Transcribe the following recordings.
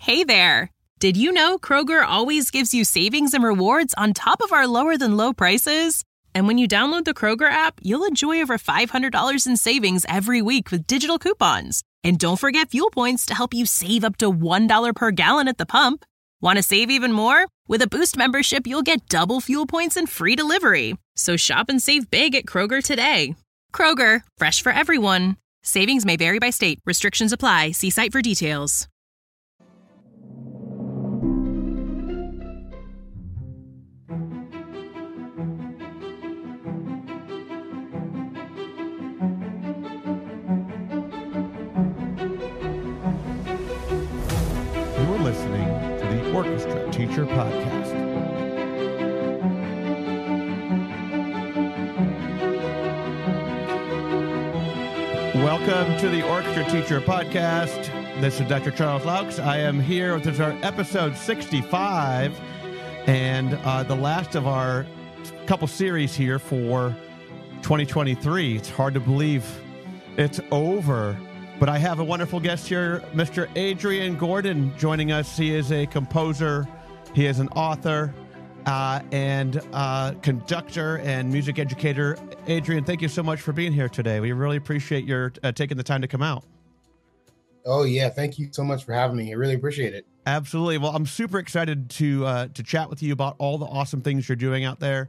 Hey there! Did you know Kroger always gives you savings and rewards on top of our lower-than-low prices? And when you download the Kroger app, you'll enjoy over $500 in savings every week with digital coupons. And don't forget fuel points to help you save up to $1 per gallon at the pump. Want to save even more? With a Boost membership, you'll get double fuel points and free delivery. So shop and save big at Kroger today. Kroger, fresh for everyone. Savings may vary by state. Restrictions apply. See site for details. You're listening to the Orchestra Teacher Podcast. Welcome to the Orchestra Teacher Podcast. This is Dr. Charles Laux. I am here. This is our episode 65 and the last of our couple series here for 2023. It's hard to believe it's over. But I have a wonderful guest here, Mr. Adrian Gordon, joining us. He is a composer, he is an author, and conductor and music educator. Adrian, thank you so much for being here today. We really appreciate your taking the time to come out. Oh, yeah. Thank you so much for having me. I really appreciate it. Absolutely. Well, I'm super excited to chat with you about all the awesome things you're doing out there.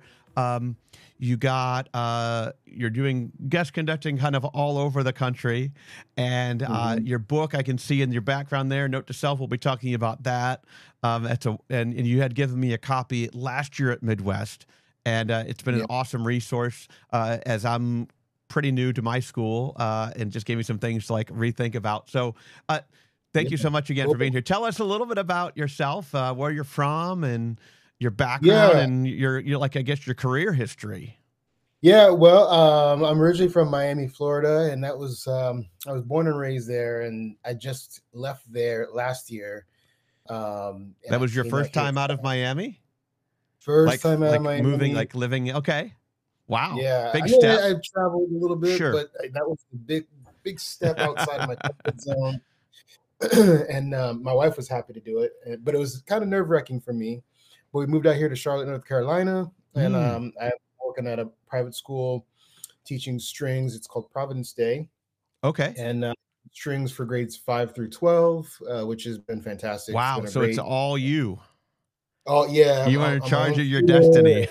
You're doing guest conducting kind of all over the country, and your book I can see in your background there. Note to self, we'll be talking about that. And you had given me a copy last year at Midwest, and it's been an awesome resource as I'm pretty new to my school, and just gave me some things to like rethink about. So thank you so much again for being here. Tell us a little bit about yourself, where you're from, and your background and your like, I guess, your career history. Yeah, well, I'm originally from Miami, Florida, and that was I was born and raised there, and I just left there last year. That was your first time out of Miami? First time out of Miami. Moving, like living. Okay. Wow. Yeah. Big step. I traveled a little bit, Sure. but that was a big step outside of my comfort zone. And my wife was happy to do it, but it was kind of nerve-wracking for me. But we moved out here to Charlotte, North Carolina, and I'm working at a private school teaching strings. It's called Providence Day. Okay. And strings for grades 5 through 12, which has been fantastic. Wow. So it's all you. Oh, yeah. You are in charge of your destiny.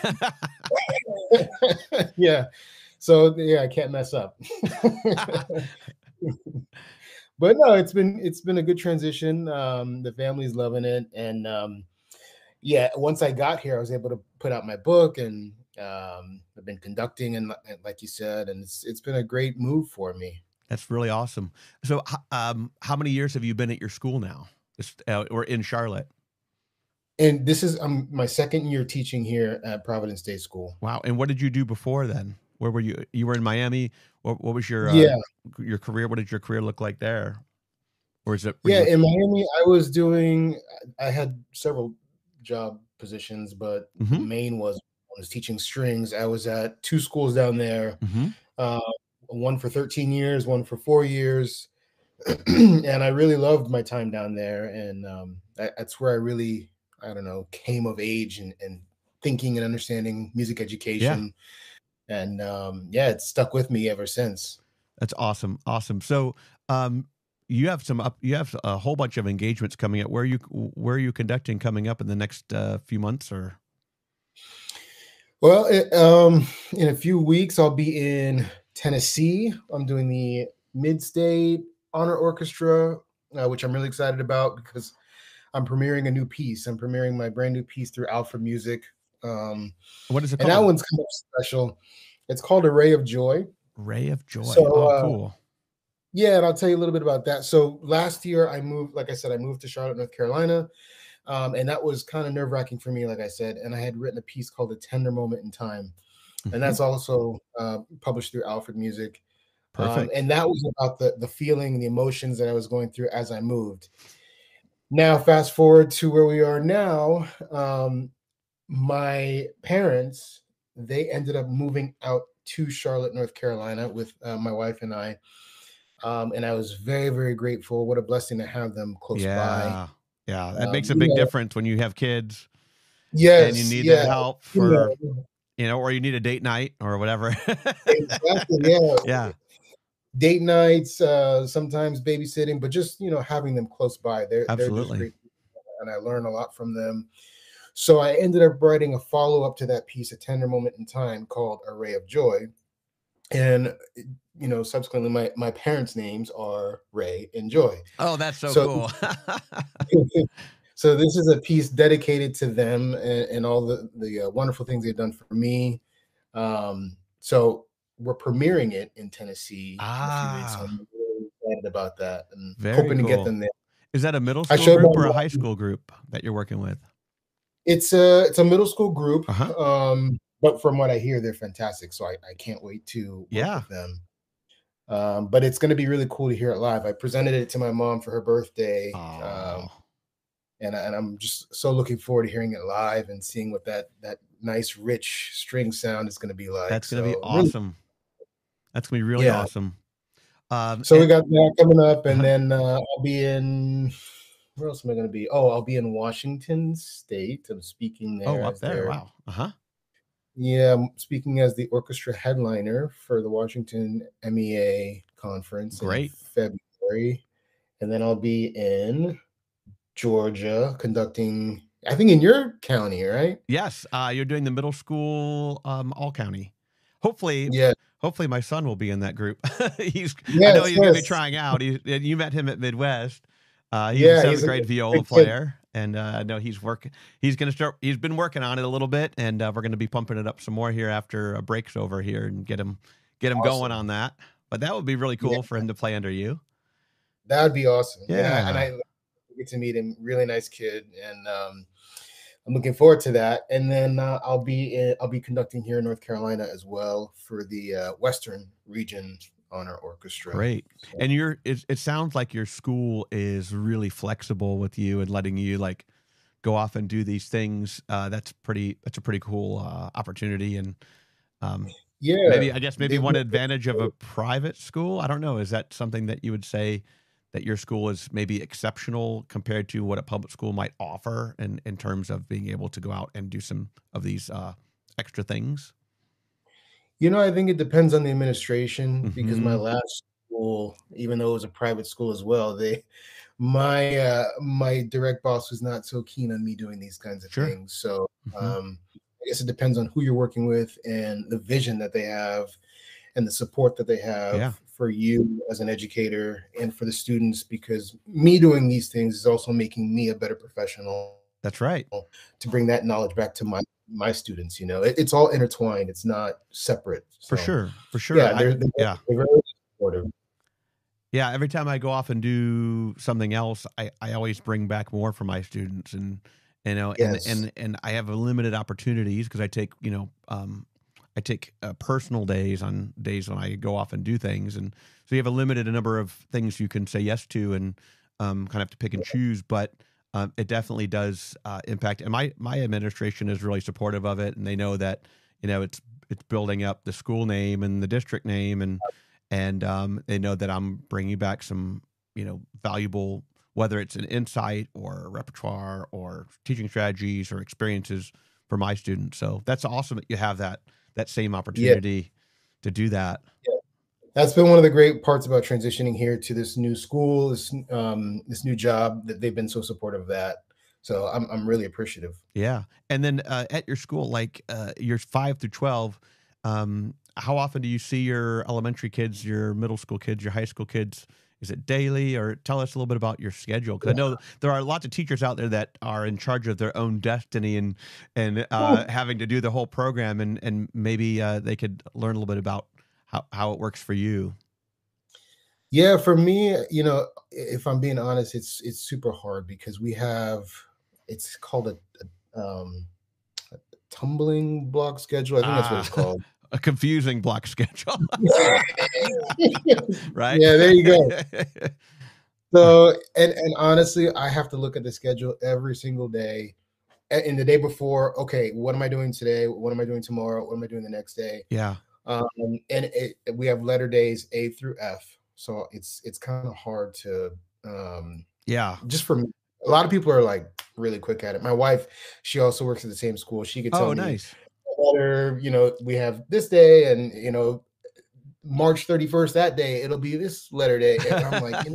Yeah. So, yeah, I can't mess up. But no, it's been a good transition. The family's loving it. And once I got here, I was able to put out my book, and I've been conducting, and like you said, and it's been a great move for me. That's really awesome. So how many years have you been at your school now, or in Charlotte? And this is my second year teaching here at Providence Day School. Wow. And what did you do before then? Where were you? You were in Miami. What was your career? What did your career look like there? Or is it? In Miami, I had several job positions, but the main was teaching strings. I was at 2 schools down there, one for 13 years, one for 4 years. And I really loved my time down there. And that's where I really, came of age and thinking and understanding music education. Yeah. And it's stuck with me ever since. That's awesome. Awesome. So you have a whole bunch of engagements coming up. Where are you conducting coming up in the next few months, or? Well, in a few weeks, I'll be in Tennessee. I'm doing the Mid-State Honor Orchestra, which I'm really excited about because I'm premiering a new piece. I'm premiering my brand new piece through Alfred Music. What is it called? And that one's kind of special. It's called A Ray of Joy. Ray of Joy. So, cool. Yeah, and I'll tell you a little bit about that. So last year I moved to Charlotte, North Carolina. And that was kind of nerve-wracking for me, like I said. And I had written a piece called A Tender Moment in Time. And that's also published through Alfred Music. Perfect. And that was about the feeling, the emotions that I was going through as I moved. Now, fast forward to where we are now. My parents, they ended up moving out to Charlotte, North Carolina with my wife and I. And I was very, very grateful. What a blessing to have them close by. Yeah, that makes a big difference when you have kids. Yes, and you need that help for, or you need a date night or whatever. Exactly. Yeah. Yeah. Date nights, sometimes babysitting, but just, having them close by. They're just great people, and I learn a lot from them. So I ended up writing a follow-up to that piece, A Tender Moment in Time, called Array of Joy. And, subsequently my parents' names are Ray and Joy. Oh, that's so cool. So this is a piece dedicated to them and all the wonderful things they've done for me. So we're premiering it in Tennessee in a few weeks. So I'm really excited about that and hoping to get them there. Is that a middle school group or a high school group that you're working with? It's a middle school group. But from what I hear, they're fantastic. So I can't wait to work with them. But it's going to be really cool to hear it live. I presented it to my mom for her birthday. And I'm just so looking forward to hearing it live and seeing what that nice, rich string sound is going to be like. That's going to be awesome. That's going to be really awesome. So we got that coming up, and then I'll be in. Where else am I going to be? Oh, I'll be in Washington State. I'm speaking there. Oh, up there! Wow. Yeah, I'm speaking as the orchestra headliner for the Washington MEA conference in February, and then I'll be in Georgia conducting, I think, in your county, right? Yes, you're doing the middle school all county. Hopefully my son will be in that group. I know he's going to be trying out. You met him at Midwest. He's a seventh grade viola player, and I know he's working. He's been working on it a little bit, and we're going to be pumping it up some more here after a break's over here and get him going on that. But that would be really cool for him to play under you. That would be awesome. Yeah, and I get to meet him. Really nice kid, and I'm looking forward to that. And then I'll be conducting here in North Carolina as well for the Western Region Honor Orchestra. Great. So, and it sounds like your school is really flexible with you and letting you like go off and do these things. That's a pretty cool opportunity. And maybe one advantage of a private school, I don't know, is that something that you would say that your school is maybe exceptional compared to what a public school might offer in terms of being able to go out and do some of these extra things? I think it depends on the administration, because my last school, even though it was a private school as well, my direct boss was not so keen on me doing these kinds of things. So I guess it depends on who you're working with and the vision that they have and the support that they have for you as an educator and for the students, because me doing these things is also making me a better professional. That's right. To bring that knowledge back to my students, it's all intertwined. It's not separate. So, for sure. Yeah, they're very supportive. Yeah, every time I go off and do something else, I always bring back more for my students, and and I have limited opportunities because I take personal days on days when I go off and do things, and so you have a limited number of things you can say yes to, and kind of have to pick and choose, but. It definitely does impact, and my administration is really supportive of it, and they know that it's building up the school name and the district name, and they know that I'm bringing back some valuable, whether it's an insight or repertoire or teaching strategies or experiences for my students. So that's awesome that you have that same opportunity to do that. Yeah. That's been one of the great parts about transitioning here to this new school, this new job, that they've been so supportive of that. So I'm really appreciative. Yeah. And then at your school, like you're 5 through 12, how often do you see your elementary kids, your middle school kids, your high school kids? Is it daily? Or tell us a little bit about your schedule, because I know there are lots of teachers out there that are in charge of their own destiny and having to do the whole program, and maybe they could learn a little bit about how it works for you. Yeah, for me, if I'm being honest, it's super hard because it's called a tumbling block schedule. I think that's what it's called. A confusing block schedule. Right? Yeah, there you go. So, and honestly, I have to look at the schedule every single day. And the day before, okay, what am I doing today? What am I doing tomorrow? What am I doing the next day? Yeah. And we have letter days A through F, so it's kind of hard to just for me. A lot of people are like really quick at it. My wife, she also works at the same school. She could tell me, nice. Letter, we have this day, and March 31st, that day, it'll be this letter day. And I'm like,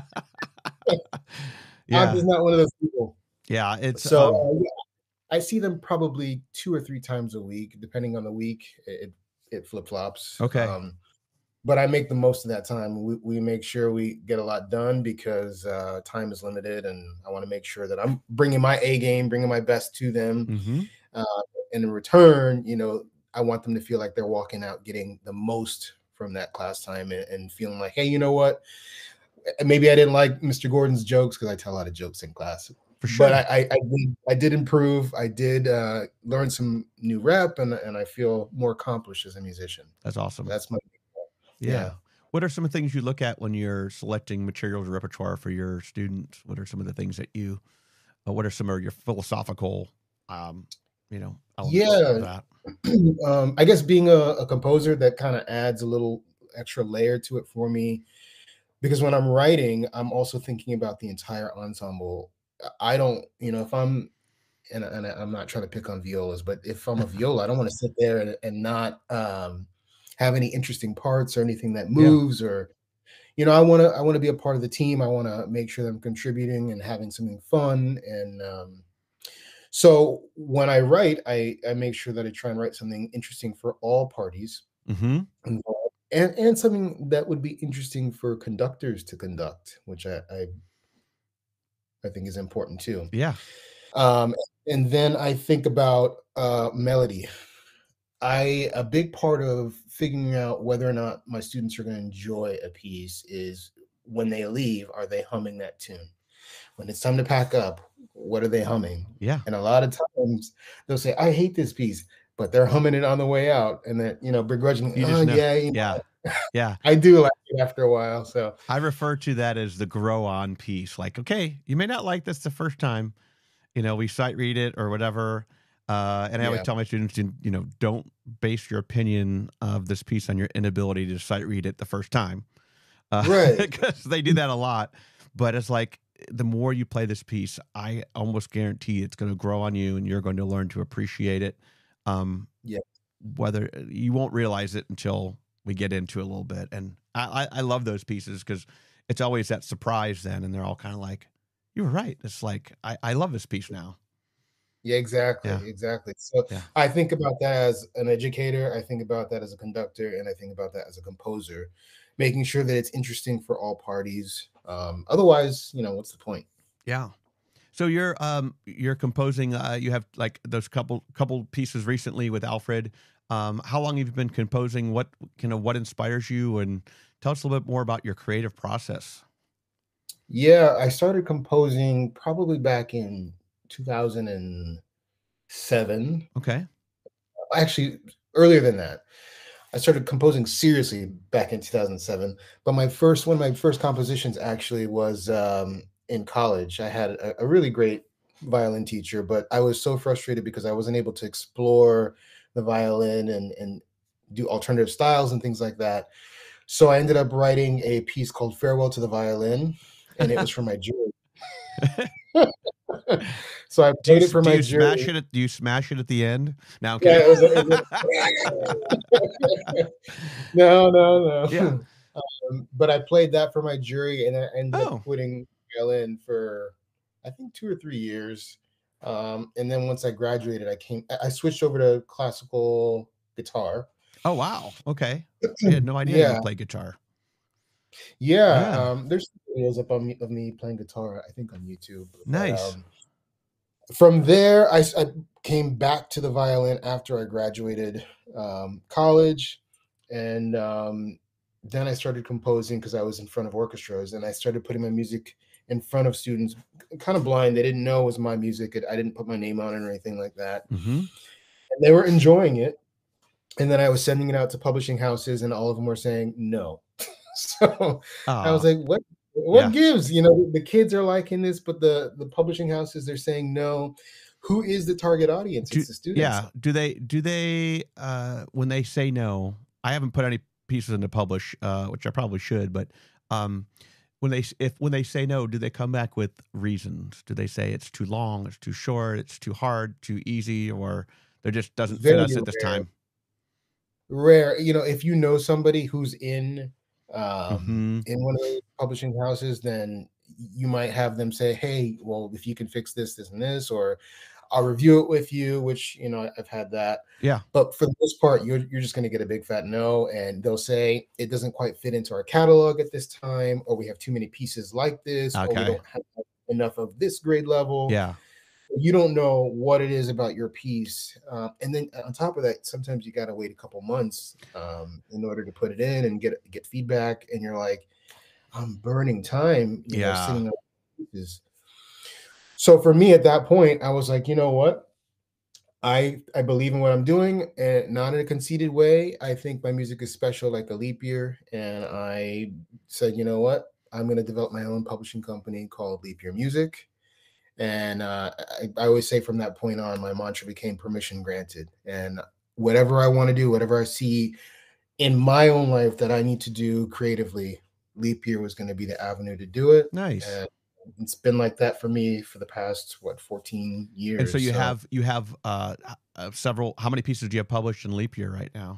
yeah. I'm just not one of those people. Yeah. It's so I see them probably 2 or 3 times a week, depending on the week. It flip-flops. Okay. But I make the most of that time. We make sure we get a lot done because time is limited, and I want to make sure that I'm bringing my A game, bringing my best to them. Mm-hmm. And in return, I want them to feel like they're walking out getting the most from that class time and feeling like, hey, you know what? Maybe I didn't like Mr. Gordon's jokes because I tell a lot of jokes in class. For sure. But I did improve. I did learn some new rep, and I feel more accomplished as a musician. That's awesome. That's my yeah. What are some of the things you look at when you're selecting materials or repertoire for your students? What are some of the things that what are some of your philosophical, elements of that? I guess being a composer, that kind of adds a little extra layer to it for me, because when I'm writing, I'm also thinking about the entire ensemble. I don't, if I'm, and I'm not trying to pick on violas, but if I'm a viola, I don't want to sit there and not have any interesting parts or anything that moves, or I want to be a part of the team. I want to make sure that I'm contributing and having something fun. And so when I write, I make sure that I try and write something interesting for all parties involved, and something that would be interesting for conductors to conduct, which I think is important too. Yeah. And then I think about melody. A big part of figuring out whether or not my students are going to enjoy a piece is when they leave, are they humming that tune? When it's time to pack up, what are they humming? Yeah. And a lot of times they'll say, I hate this piece, but they're humming it on the way out. And then, begrudgingly, yeah. I do like it after a while. So I refer to that as the grow on piece. Like, okay, you may not like this the first time, we sight read it or whatever. And I always tell my students, don't base your opinion of this piece on your inability to sight read it the first time. Right. Because they do that a lot. But it's like, the more you play this piece, I almost guarantee it's going to grow on you, and you're going to learn to appreciate it. Whether you won't realize it until we get into it a little bit. And I love those pieces because it's always that surprise then. And they're all kind of like, you were right. It's like, I love this piece now. Yeah, exactly. Yeah. Exactly. So I think about that as an educator. I think about that as a conductor, and I think about that as a composer, making sure that it's interesting for all parties. Otherwise, what's the point? Yeah. So you're composing, you have like those couple pieces recently with Alfred. How long have you been composing? What inspires you? And tell us a little bit more about your creative process. Yeah, I started composing probably back in 2007. Okay. Actually, earlier than that. I started composing seriously back in 2007. But one of my first compositions actually was in college. I had a really great violin teacher, but I was so frustrated because I wasn't able to explore the violin and do alternative styles and things like that. So I ended up writing a piece called Farewell to the Violin, and it was for my jury. So I played it for my jury. Do you smash it at the end? No, okay. Yeah, no. Yeah. But I played that for my jury, and I ended up quitting violin for I think 2 or 3 years. And then once I graduated, I switched over to classical guitar. Oh wow! Okay, I had no idea you play guitar. Yeah. There's videos up of me playing guitar, I think, on YouTube. Nice. From there, I came back to the violin after I graduated college, and then I started composing because I was in front of orchestras, and I started putting my music in front of students, kind of blind. They didn't know it was my music. I didn't put my name on it or anything like that. Mm-hmm. And they were enjoying it. And then I was sending it out to publishing houses, and all of them were saying no. So I was like, what gives? The kids are liking this, but the publishing houses, they're saying no. Who is the target audience? It's the students. Yeah. Do they when they say no, I haven't put any pieces in to publish, which I probably should, but when they say no, do they come back with reasons? Do they say it's too long, it's too short, it's too hard, too easy, or there just doesn't fit us at this time? Rare, if you know somebody who's in one of those publishing houses, then you might have them say, hey, well, if you can fix this, this, and this, or I'll review it with you, which, I've had that. Yeah. But for the most part, you're just going to get a big fat no. And they'll say it doesn't quite fit into our catalog at this time, or we have too many pieces like this, or we don't have enough of this grade level. Yeah. You don't know what it is about your piece. And then on top of that, sometimes you got to wait a couple months in order to put it in and get feedback. And you're like, I'm burning time, sitting on pieces. So for me at that point, I was like, you know what? I believe in what I'm doing, and not in a conceited way. I think my music is special, like a leap year. And I said, you know what? I'm going to develop my own publishing company called Leap Year Music. And I always say from that point on, my mantra became permission granted. And whatever I want to do, whatever I see in my own life that I need to do creatively, Leap Year was going to be the avenue to do it. Nice. And it's been like that for me for the past 14 years. And so you have several. How many pieces do you have published in Leap Year right now?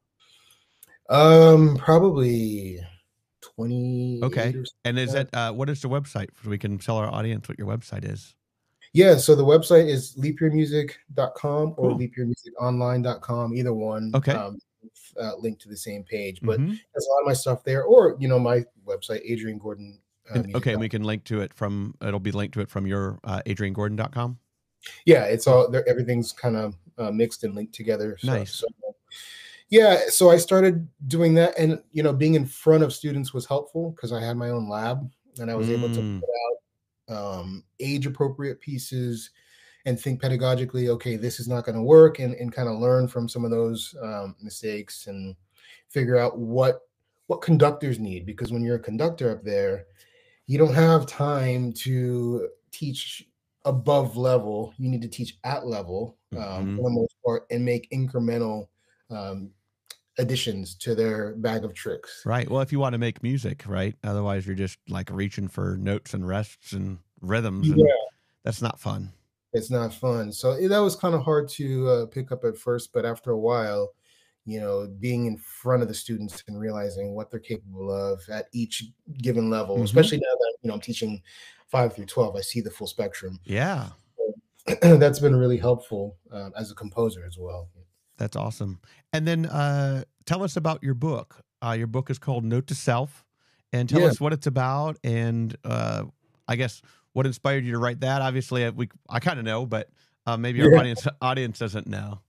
Probably 20. Okay. And is that what is the website so we can tell our audience what your website is? Yeah, so the website is leapyearmusic.com or leapyearmusiconline.com, either one. Okay. Linked to the same page, but there's a lot of my stuff there, or my website, Adrian Gordon. Okay, and we can link to it it'll be linked to it from your adriangordon.com. Yeah, it's all there. Everything's kind of mixed and linked together. Nice. So I started doing that, and being in front of students was helpful because I had my own lab, and I was able to put out age appropriate pieces and think pedagogically, okay, this is not going to work, and kind of learn from some of those mistakes and figure out what conductors need, because when you're a conductor up there, you don't have time to teach above level. You need to teach at level for the most part, and make incremental additions to their bag of tricks. Right. Well, if you want to make music, right? Otherwise, you're just like reaching for notes and rests and rhythms. And that's not fun. It's not fun. So that was kind of hard to pick up at first, but after a while, being in front of the students and realizing what they're capable of at each given level, especially now that, I'm teaching 5 through 12, I see the full spectrum. Yeah. So that's been really helpful as a composer as well. That's awesome. And then tell us about your book. Your book is called Note to Self, and tell us what it's about. And I guess what inspired you to write that. Obviously I kind of know, but maybe our audience doesn't know.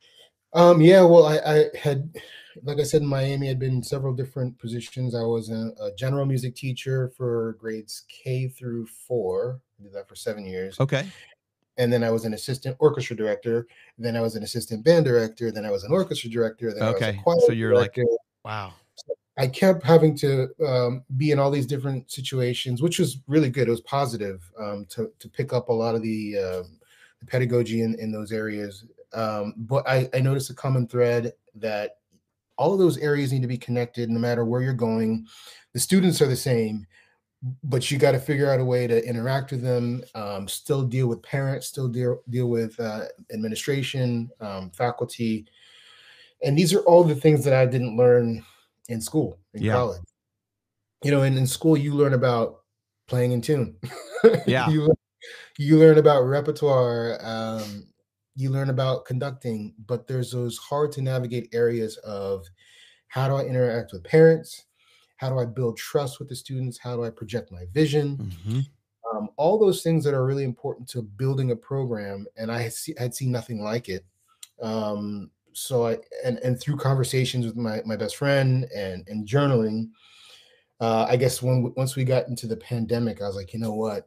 Well, I had, like I said, in Miami, I'd been in several different positions. I was a general music teacher for grades K through 4. I did that for 7 years. Okay. And then I was an assistant orchestra director. Then I was an assistant band director. Then I was an orchestra director. Then I was a choir so you're director. Like, wow. So I kept having to be in all these different situations, which was really good. It was positive to pick up a lot of the pedagogy in those areas. But I noticed a common thread that all of those areas need to be connected no matter where you're going. The students are the same, but you got to figure out a way to interact with them, still deal with parents, still deal with administration, faculty. And these are all the things that I didn't learn in school, in college. And in school, you learn about playing in tune. Yeah. You learn about repertoire. You learn about conducting, but there's those hard to navigate areas of how do I interact with parents? How do I build trust with the students? How do I project my vision? All those things that are really important to building a program. And I had seen nothing like it. So I through conversations with my best friend and journaling, I guess once we got into the pandemic, I was like, you know what?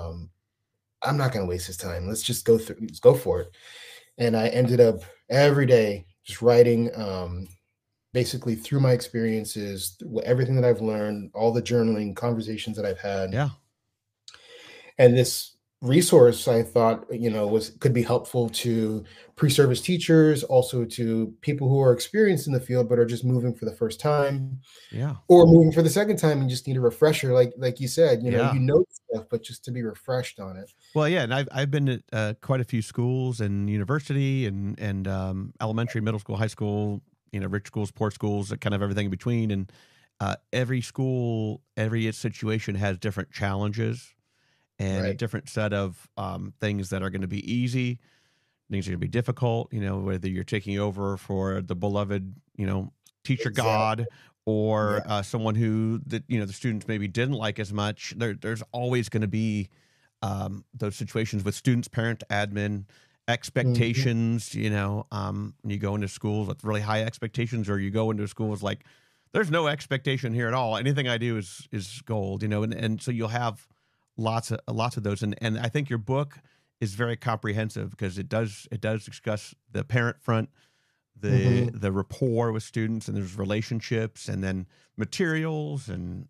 I'm not going to waste this time. Let's just go for it. And I ended up every day just writing, basically through my experiences, everything that I've learned, all the journaling conversations that I've had. Yeah. And this resource I thought, could be helpful to pre-service teachers, also to people who are experienced in the field but are just moving for the first time, Yeah. or moving for the second time and just need a refresher, like you said, Yeah. stuff, but just to be refreshed on it. Well, yeah, and I've been at quite a few schools and university and elementary, middle school, high school, rich schools, poor schools, kind of everything in between. And every school, every situation has different challenges and a different set of things that are going to be easy, things are going to be difficult. Whether you're taking over for the beloved, teacher God, or someone who the students maybe didn't like as much. There's always going to be those situations with students, parent, admin, expectations. When you go into schools with really high expectations, or you go into schools like there's no expectation here at all. Anything I do is gold. And so you'll have lots of those. And I think your book is very comprehensive because it does discuss the parent front, the rapport with students, and there's relationships, and then materials and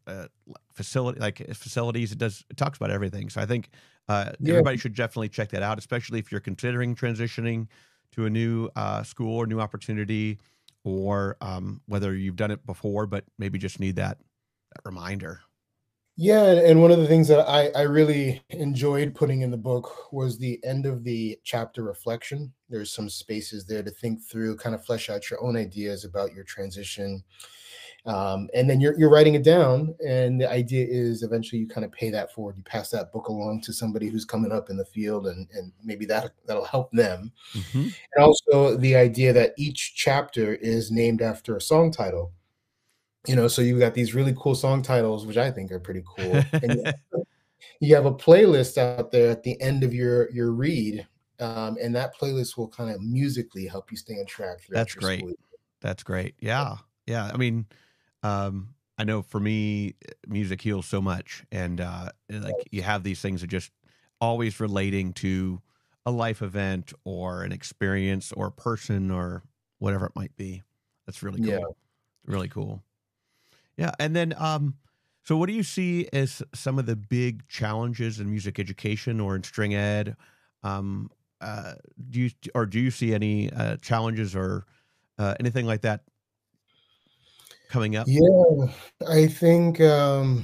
facilities. It talks about everything. So I think everybody should definitely check that out, especially if you're considering transitioning to a new school or new opportunity, or whether you've done it before but maybe just need that reminder. Yeah, and one of the things that I really enjoyed putting in the book was the end of the chapter reflection. There's some spaces there to think through, kind of flesh out your own ideas about your transition. And then you're writing it down, and the idea is eventually you kind of pay that forward. You pass that book along to somebody who's coming up in the field, and maybe that'll help them. Mm-hmm. And also the idea that each chapter is named after a song title. So you've got these really cool song titles, which I think are pretty cool. And you have a playlist out there at the end of your read, and that playlist will kind of musically help you stay on track. That's great. School. That's great. Yeah. I mean, I know for me, music heals so much, and you have these things that just always relating to a life event or an experience or a person or whatever it might be. That's really cool. Yeah. Really cool. Yeah. And then, so what do you see as some of the big challenges in music education or in string ed? Do you see any challenges or anything like that coming up? Yeah, I think the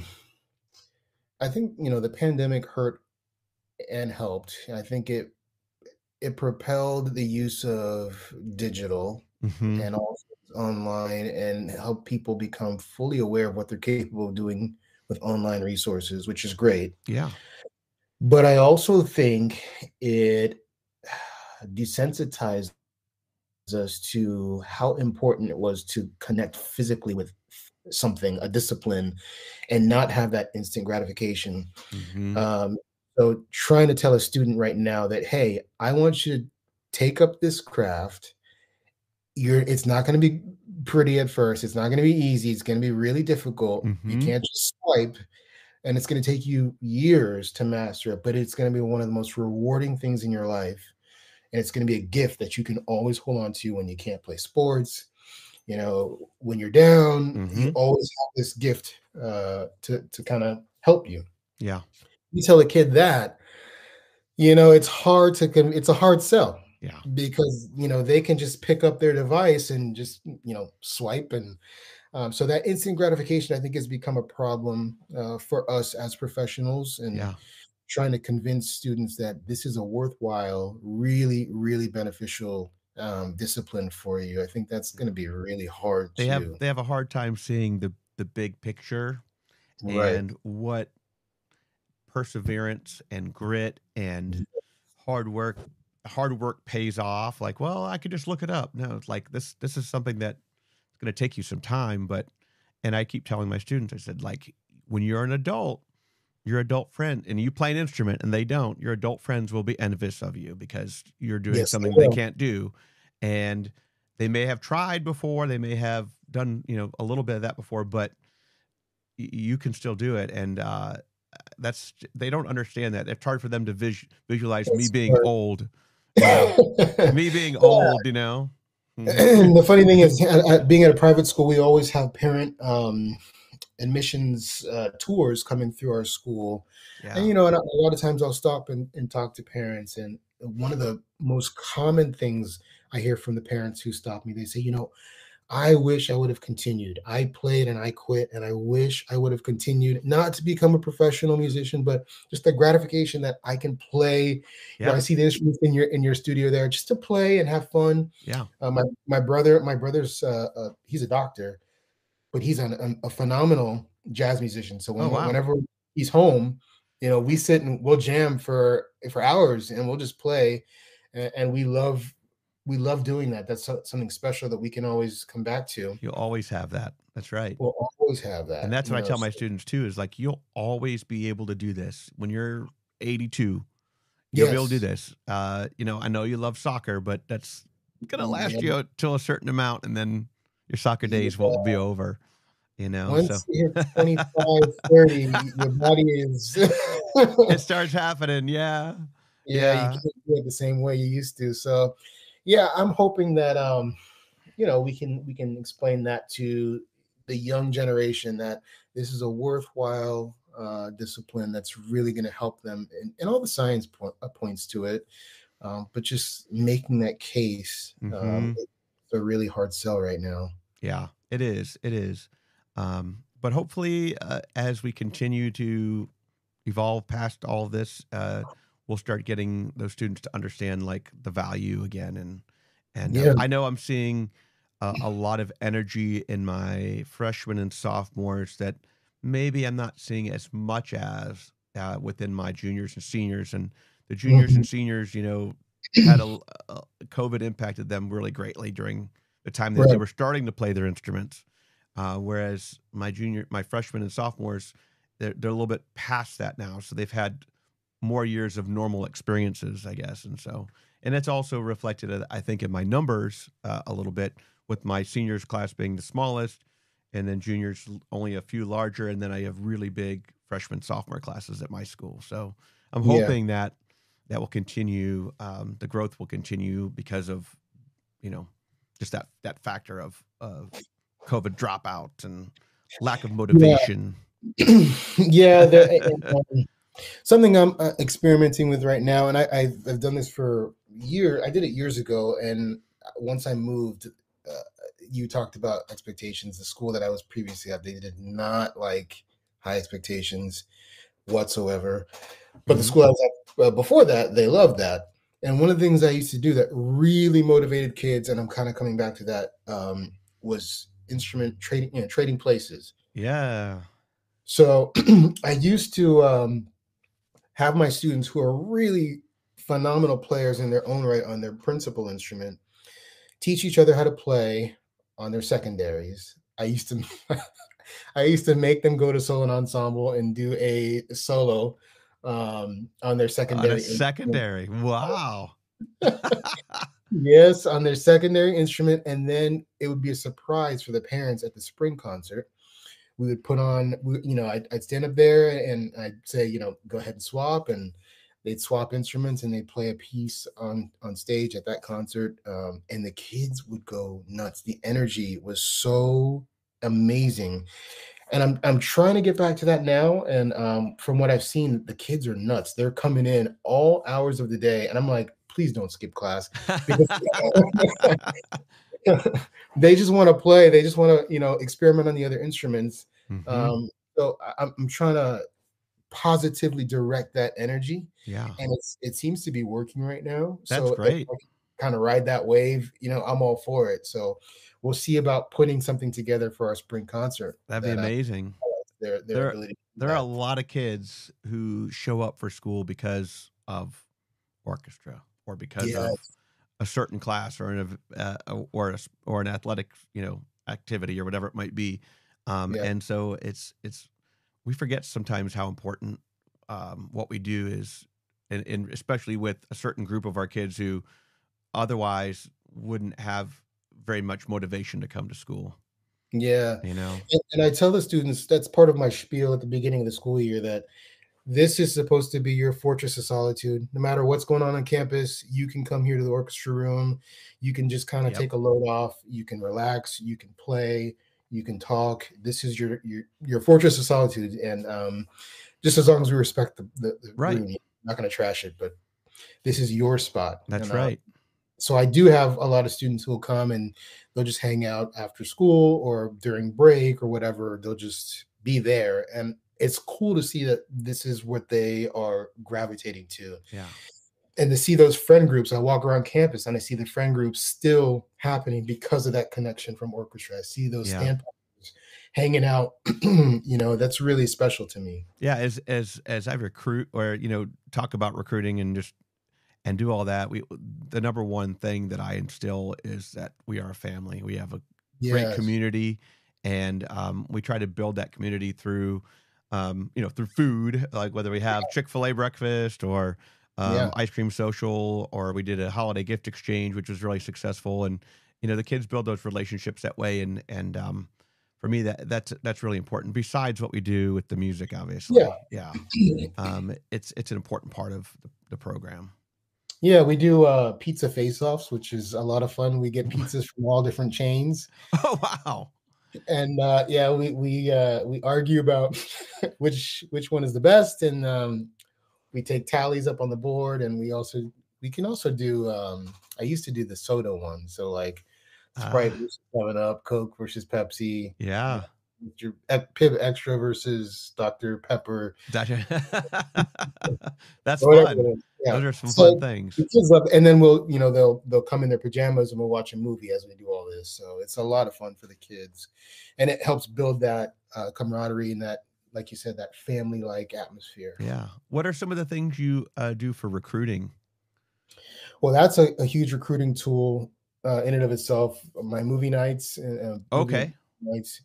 pandemic hurt and helped. I think it propelled the use of digital and also online, and help people become fully aware of what they're capable of doing with online resources, which is great. Yeah. But I also think it desensitized us to how important it was to connect physically with something, a discipline, and not have that instant gratification. So trying to tell a student right now that, hey, I want you to take up this craft. It's not going to be pretty at first. It's not going to be easy. It's going to be really difficult. You can't just swipe, and it's going to take you years to master it, but it's going to be one of the most rewarding things in your life. And it's going to be a gift that you can always hold on to when you can't play sports. When you're down, you always have this gift to kind of help you. Yeah. You tell a kid that, it's a hard sell. Yeah. Because, they can just pick up their device and just, swipe. And so that instant gratification, I think, has become a problem for us as professionals, and trying to convince students that this is a worthwhile, really, really beneficial discipline for you. I think that's going to be really hard. They have a hard time seeing the big picture, and what perseverance and grit and hard work pays off. Like, well, I could just look it up. No, it's like this is something that's going to take you some time. And I keep telling my students, I said, like, when you're an adult, your adult friend, and you play an instrument and they don't, your adult friends will be envious of you because you're doing something they can't do. And they may have tried before, they may have done, a little bit of that before, but you can still do it. And they don't understand that. It's hard for them to visualize me being old. Me being old, And the funny thing is, being at a private school, we always have parent admissions tours coming through our school. Yeah. And, and a lot of times I'll stop and talk to parents. And one of the most common things I hear from the parents who stop me, they say, I wish I would have continued. I played and I quit, and I wish I would have continued, not to become a professional musician, but just the gratification that I can play. Yeah. I see the instruments in your studio there, just to play and have fun. Yeah. My brother's he's a doctor, but he's a phenomenal jazz musician. So whenever he's home, we sit and we'll jam for hours, and we'll just play, and we love doing that. That's something special that we can always come back to. You'll always have that. That's right. We'll always have that. And that's what I tell my students too, is like, you'll always be able to do this. When you're 82, you'll be able to do this. I know you love soccer, but that's going to last you till a certain amount, and then your soccer days won't be over. Once you hit 25, 30, your body is... it starts happening. Yeah. You can't do it the same way you used to. So yeah, I'm hoping that we can explain that to the young generation, that this is a worthwhile discipline that's really going to help them, and all the science points to it. But just making that case, it's a really hard sell right now. Yeah, it is. It is. But hopefully, as we continue to evolve past all of this, we'll start getting those students to understand like the value again. And I know I'm seeing a lot of energy in my freshmen and sophomores that maybe I'm not seeing as much as within my juniors and seniors. And the juniors and seniors, had COVID impacted them really greatly during the time that they were starting to play their instruments. Whereas my freshmen and sophomores, they're a little bit past that now. So they've had more years of normal experiences, I guess. And it's also reflected, I think, in my numbers a little bit, with my seniors class being the smallest, and then juniors only a few larger. And then I have really big freshman, sophomore classes at my school. So I'm hoping that will continue. The growth will continue because of, just that factor of COVID dropout and lack of motivation. Something I'm experimenting with right now, and I've done this for years. I did it years ago, and once I moved, you talked about expectations. The school that I was previously at, they did not like high expectations whatsoever. But the school I was at before that, they loved that. And one of the things I used to do that really motivated kids, and I'm kind of coming back to that, was instrument trading, trading places. Yeah. So I used to have my students who are really phenomenal players in their own right on their principal instrument teach each other how to play on their secondaries. I used to make them go to solo ensemble and do a solo on their secondary. On a secondary. Wow. Yes, on their secondary instrument. And then it would be a surprise for the parents at the spring concert. We would put on, I'd stand up there and I'd say, go ahead and swap, and they'd swap instruments and they'd play a piece on stage at that concert. And the kids would go nuts. The energy was so amazing. And I'm trying to get back to that now. And from what I've seen, the kids are nuts. They're coming in all hours of the day. And I'm like, please don't skip class. They just want to play. They just want to, experiment on the other instruments. So I'm trying to positively direct that energy. Yeah. And it seems to be working right now. That's great. If I can kind of ride that wave, I'm all for it. So we'll see about putting something together for our spring concert. That'd be amazing. Their ability. There are a lot of kids who show up for school because of orchestra or because of a certain class or an athletic, activity or whatever it might be. And so it's we forget sometimes how important what we do is, and especially with a certain group of our kids who otherwise wouldn't have very much motivation to come to school. Yeah. And I tell the students, that's part of my spiel at the beginning of the school year, that this is supposed to be your fortress of solitude. No matter what's going on campus, you can come here to the orchestra room. You can just kind of take a load off. You can relax. You can play. You can talk. This is your fortress of solitude. And just as long as we respect the right. room, I'm not going to trash it, but this is your spot. That's right. So I do have a lot of students who will come and they'll just hang out after school or during break or whatever. They'll just be there. And it's cool to see that this is what they are gravitating to. Yeah. And to see those friend groups. I walk around campus and I see the friend groups still happening because of that connection from orchestra. I see those stand partners hanging out. That's really special to me. Yeah. As I recruit or, talk about recruiting and do all that, the number one thing that I instill is that we are a family. We have a great community, and we try to build that community through through food, like whether we have Chick-fil-A breakfast or ice cream social, or we did a holiday gift exchange, which was really successful. And the kids build those relationships that way, and for me that's really important. Besides what we do with the music, obviously, it's an important part of the program. Yeah, we do pizza face-offs, which is a lot of fun. We get pizzas from all different chains. Oh wow! And we argue about which one is the best, and we take tallies up on the board, and we can also do. I used to do the soda one, so like Sprite versus 7-Up, Coke versus Pepsi. Yeah. Your Pibb Extra versus Dr. Pepper. That's fun. Yeah. Those are some fun things. And then they'll come in their pajamas and we'll watch a movie as we do all this. So it's a lot of fun for the kids, and it helps build that camaraderie and that, like you said, that family-like atmosphere. Yeah. What are some of the things you do for recruiting? Well, that's a huge recruiting tool in and of itself. My movie nights. Nights.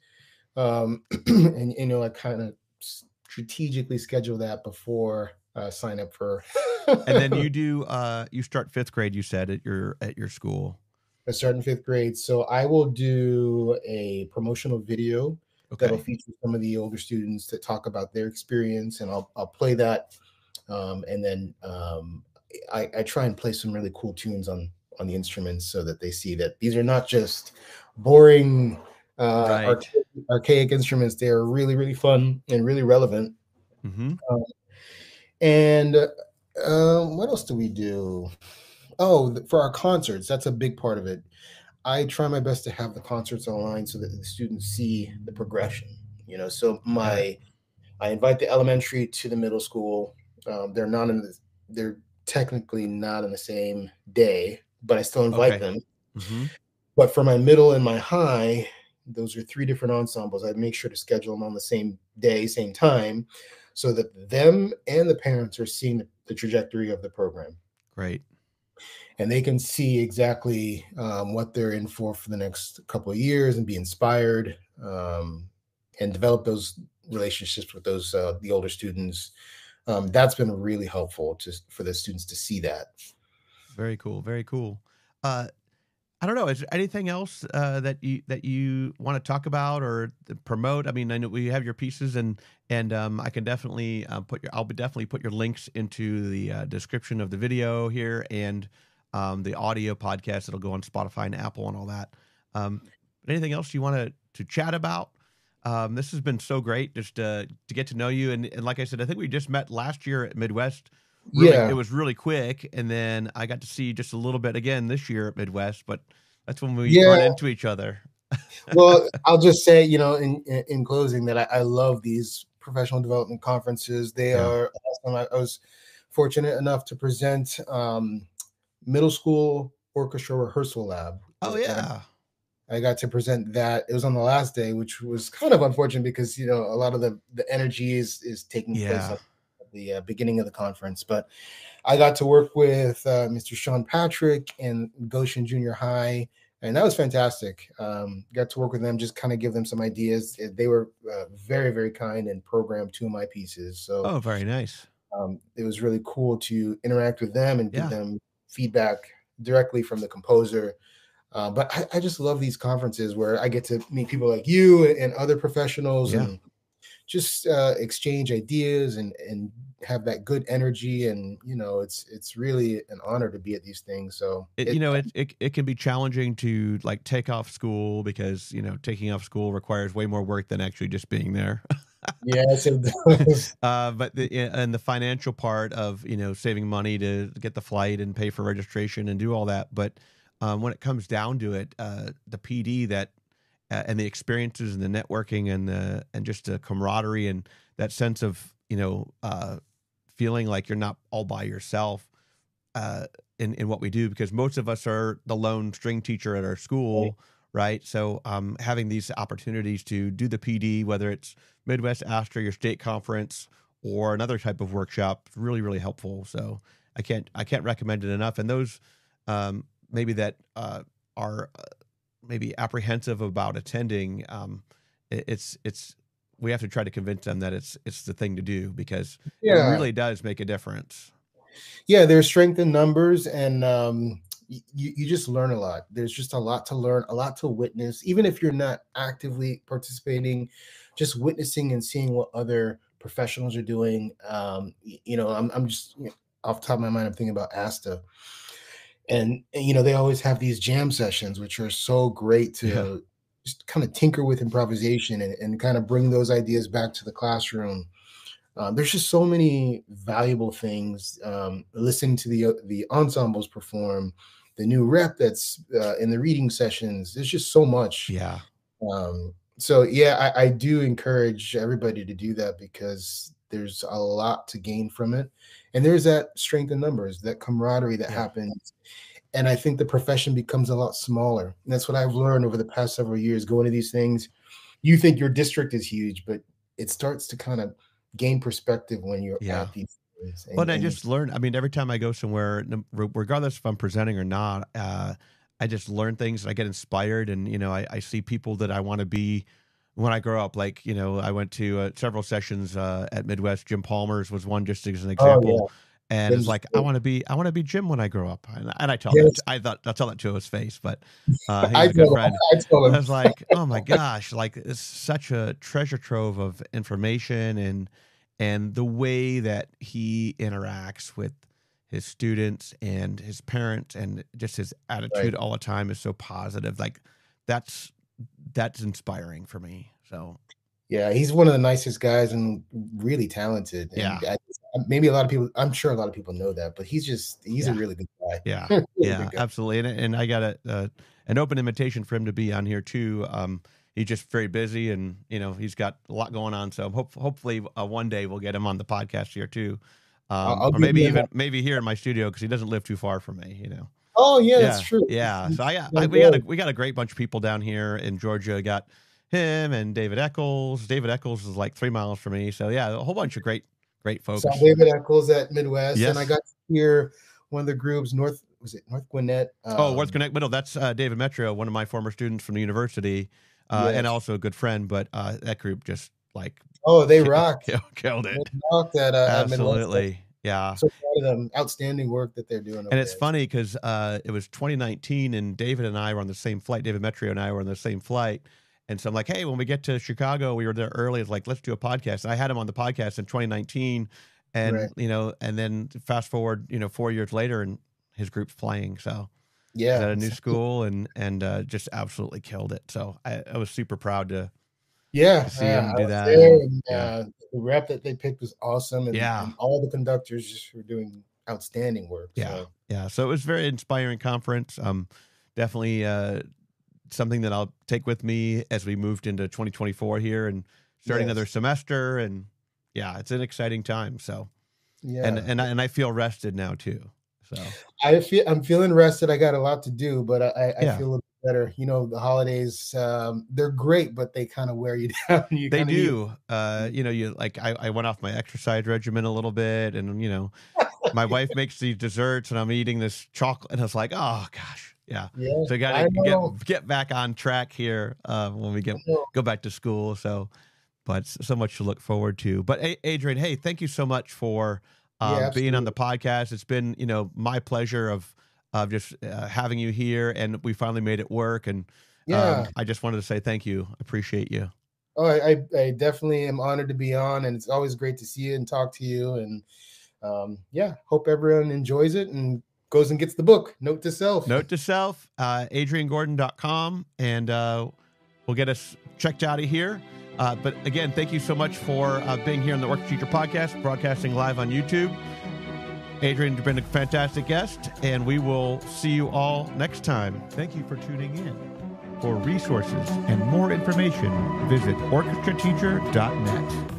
And I kind of strategically schedule that before sign up for. And then you start 5th grade, you said, at your school. I start in 5th grade, so I will do a promotional video that'll feature some of the older students to talk about their experience, and I'll play that, and then I try and play some really cool tunes on the instruments so that they see that these are not just boring archaic instruments. They are really, really fun and really relevant. Mm-hmm. And what else do we do? For our concerts, that's a big part of it. I try my best to have the concerts online so that the students see the progression. So I invite the elementary to the middle school. They're technically not in the same day, but I still invite them. Mm-hmm. But for my middle and my high, those are 3 different ensembles. I make sure to schedule them on the same day, same time, so that them and the parents are seeing the trajectory of the program. Great. And they can see exactly what they're in for the next couple of years and be inspired and develop those relationships with those the older students. That's been really helpful for the students to see that. Very cool. Very cool. I don't know. Is there anything else that you want to talk about or promote? I mean, I know we have your pieces, and I can definitely I'll definitely put your links into the description of the video here and the audio podcast. It'll go on Spotify and Apple and all that. Anything else you want to chat about? This has been so great just to get to know you, and like I said, I think we just met last year at Midwest. It was really quick, and then I got to see you just a little bit again this year at Midwest, but that's when we run into each other. Well, I'll just say, in closing, that I love these professional development conferences. They are awesome. I was fortunate enough to present middle school orchestra rehearsal lab. Oh yeah. I got to present that. It was on the last day, which was kind of unfortunate because a lot of the energy is taking place at the beginning of the conference. But I got to work with Mr. Sean Patrick and Goshen Junior High, and that was fantastic. Got to work with them, just kind of give them some ideas. They were very, very kind and programmed 2 of my pieces. So very nice. It was really cool to interact with them and give them feedback directly from the composer. But I just love these conferences where I get to meet people like you and other professionals and just exchange ideas and have that good energy. And it's really an honor to be at these things. So it can be challenging to like take off school because taking off school requires way more work than actually just being there. Yes, it does. But the financial part of saving money to get the flight and pay for registration and do all that, but when it comes down to it, the PD and the experiences and the networking and just the camaraderie and that sense of feeling like you're not all by yourself in what we do, because most of us are the lone string teacher at our school, right? So having these opportunities to do the PD, whether it's Midwest Astra, your state conference, or another type of workshop, is really, really helpful. So I can't recommend it enough. And those maybe that are maybe apprehensive about attending, we have to try to convince them that it's the thing to do, because it really does make a difference. Yeah, there's strength in numbers, and you just learn a lot. There's just a lot to learn, a lot to witness. Even if you're not actively participating, just witnessing and seeing what other professionals are doing. I'm just off the top of my mind, I'm thinking about ASTA. And they always have these jam sessions, which are so great to just kind of tinker with improvisation and kind of bring those ideas back to the classroom. There's just so many valuable things. Listening to the ensembles perform, the new rep that's in the reading sessions. There's just so much. Yeah. I do encourage everybody to do that, because there's a lot to gain from it. And there's that strength in numbers, that camaraderie that happens. And I think the profession becomes a lot smaller. And that's what I've learned over the past several years going to these things. You think your district is huge, but it starts to kind of gain perspective when you're at these things. And I just learned, every time I go somewhere, regardless if I'm presenting or not, I just learn things and I get inspired. And, I see people that I want to be when I grow up. Like, I went to several sessions at Midwest. Jim Palmer's was one, just as an example. And it's like, I want to be Jim when I grow up. And I tell I'll tell that to his face, but he's a good friend. I was like, oh my gosh, like it's such a treasure trove of information and the way that he interacts with his students and his parents and just his attitude all the time is so positive. Like that's inspiring for me. So yeah, he's one of the nicest guys and really talented. And maybe I'm sure a lot of people know that, but he's a really good guy. Yeah. Yeah, absolutely. And I got an open invitation for him to be on here too. He's just very busy and, he's got a lot going on. So hopefully one day we'll get him on the podcast here too. Or maybe here in my studio, because he doesn't live too far from me, Oh yeah, that's true. Yeah. So we got a great bunch of people down here in Georgia. Got him and David Eccles. David Eccles is like 3 miles from me. So yeah, a whole bunch of great folks. So David Eccles at Midwest, and I got to hear one of the groups, North Gwinnett? North Gwinnett. No, that's David Metrio, one of my former students from the university, and also a good friend. But that group just like they rocked, killed it. They rocked at absolutely. Midwest. Yeah. So proud of them. Outstanding work that they're doing. And it's funny because it was 2019 and David and I were on the same flight. David Metrio and I were on the same flight. And so I'm like, hey, when we get to Chicago, we were there early. It's like, let's do a podcast. And I had him on the podcast in 2019. And, and then fast forward, 4 years later and his group's playing. So he's at a new school and just absolutely killed it. So I was super proud to see him do that. The rep that they picked was awesome. And all the conductors just were doing outstanding work. Yeah. So it was a very inspiring conference. Definitely something that I'll take with me as we moved into 2024 here and starting another semester. And it's an exciting time. So, and I feel rested now too. So I'm feeling rested. I got a lot to do, but I feel a little better. The holidays, they're great, but they kind of wear you down. They do. I went off my exercise regimen a little bit, and my wife makes these desserts, and I'm eating this chocolate, and it's like, oh gosh, So I got to get back on track here when we go back to school. So, but so much to look forward to. But Adrian, hey, thank you so much for being on the podcast. It's been my pleasure of just having you here, and we finally made it work. And I just wanted to say thank you. Appreciate you. Oh, I definitely am honored to be on, and it's always great to see you and talk to you. And hope everyone enjoys it and goes and gets the book. Note to self. AdrianGordon.com, and we'll get us checked out of here. But again, thank you so much for being here on the Orchestra Teacher Podcast, broadcasting live on YouTube. Adrian, you've been a fantastic guest, and we will see you all next time. Thank you for tuning in. For resources and more information, visit orchestrateacher.net.